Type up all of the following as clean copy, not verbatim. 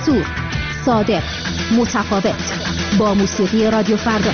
جسور، صادق، متفاوت، با موسیقی رادیو فردا.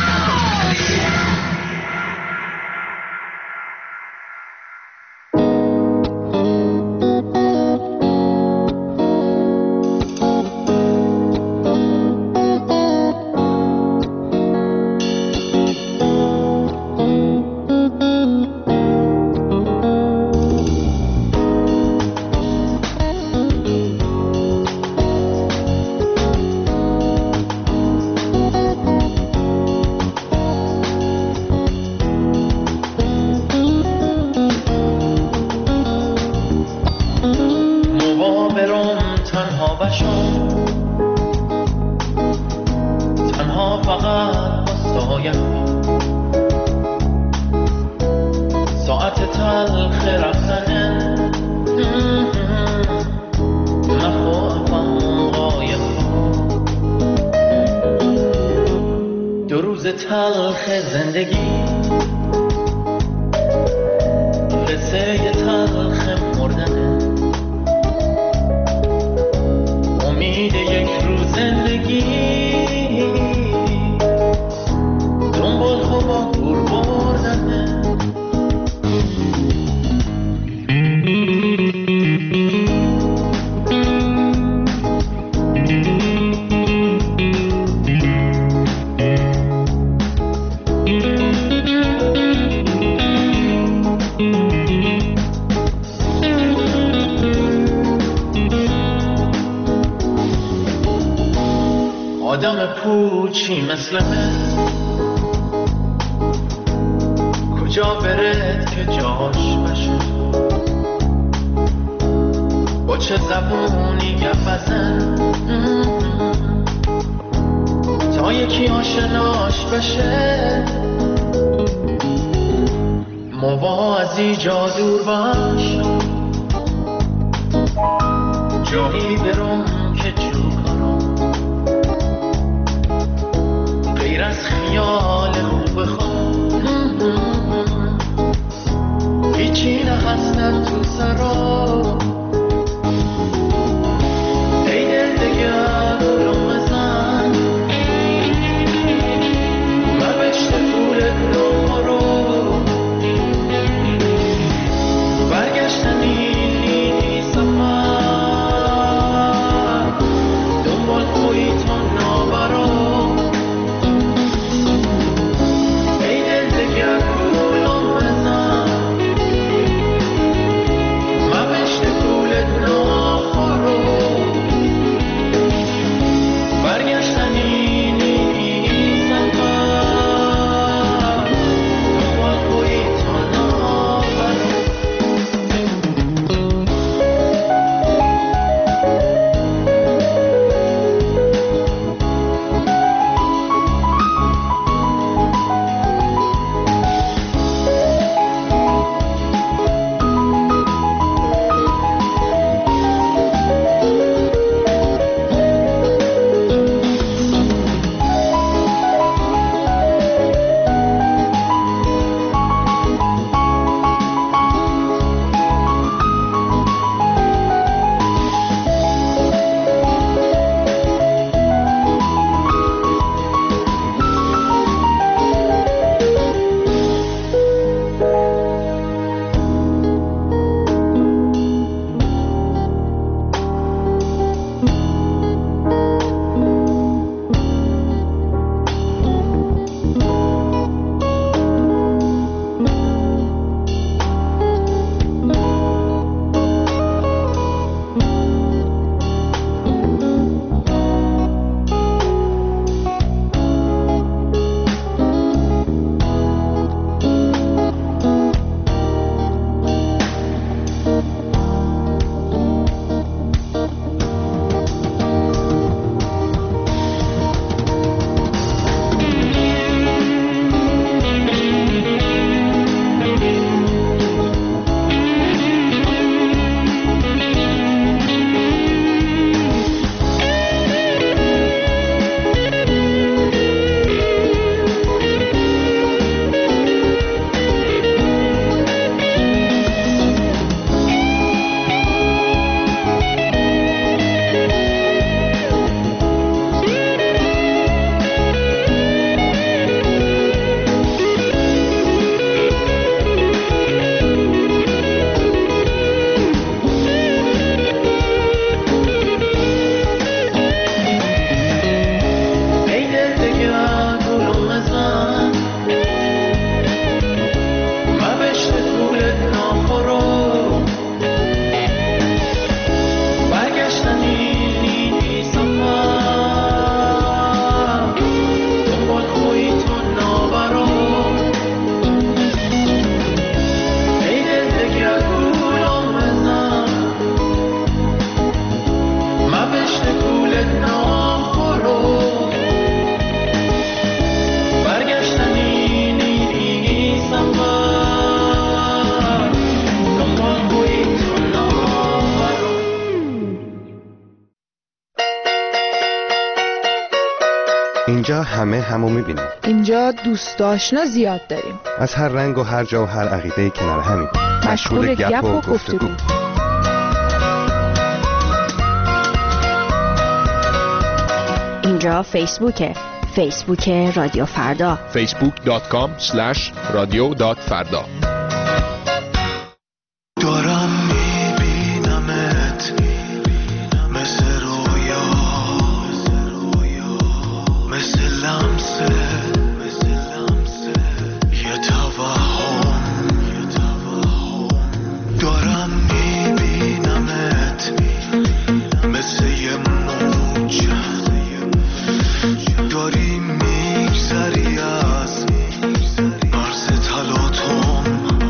آدم پوچی مثل من کجا برد که جاش بشه، با چه زبونی گپ بزن تا یکی آشناش بشه. موازی جا دور باش، جایی برم که جوکارم غیر از خیال خوب خود هیچی نهستن تو سرا. ای دل دگر دلم بزن و بشت پول دلم رو برگشتن این سفر دنبال خویی تا نابرا. همه همو میبینیم. اینجا دوست آشنا زیاد داریم. از هر رنگ و هر جا و هر عقیده کنار همین. مشغول گپ و گفتگو. اینجا فیسبوک رادیو فردا. facebook.com/radio.farda. دارم میبینمت مثل رویا، مثل لمسه یه توهم. دارم میبینمت مثل یه موج، داری میگذری از مرز تلاطم.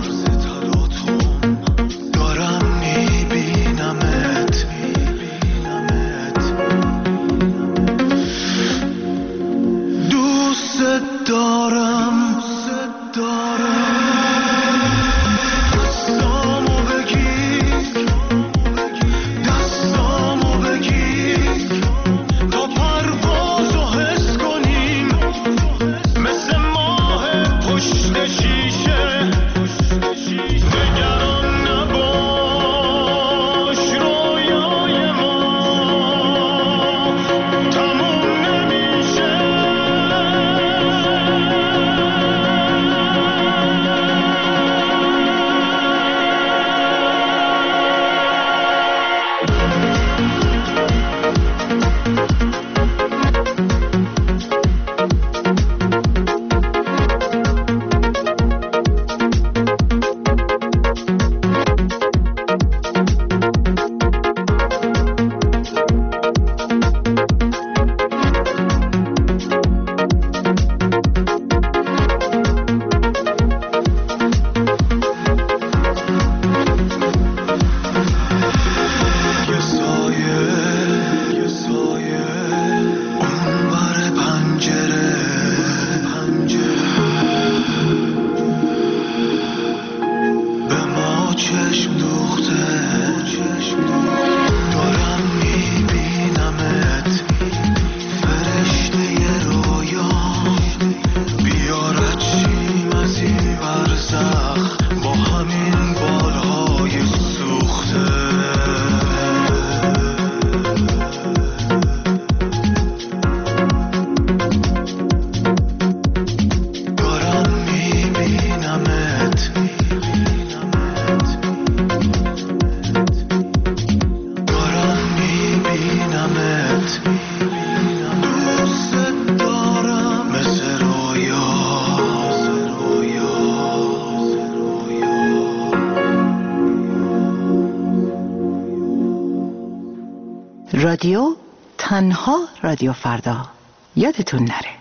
دارم میبینمت دوست دارم. دستامو بگیر تا پروازو حس کنیم، مثل ماه پشت شیشه. نگران نباش رویای ما تموم نمیشه. یه سایه اون بر پنجره به ما چشم دوخته. دارم میبینمت فرشته رویا، بیارد چیم از این برزخ با همین بالهای سوخته. دارم میبینمت دوست دارم مثل رویا. رادیو تنها رادیو فردا. یادتون نره.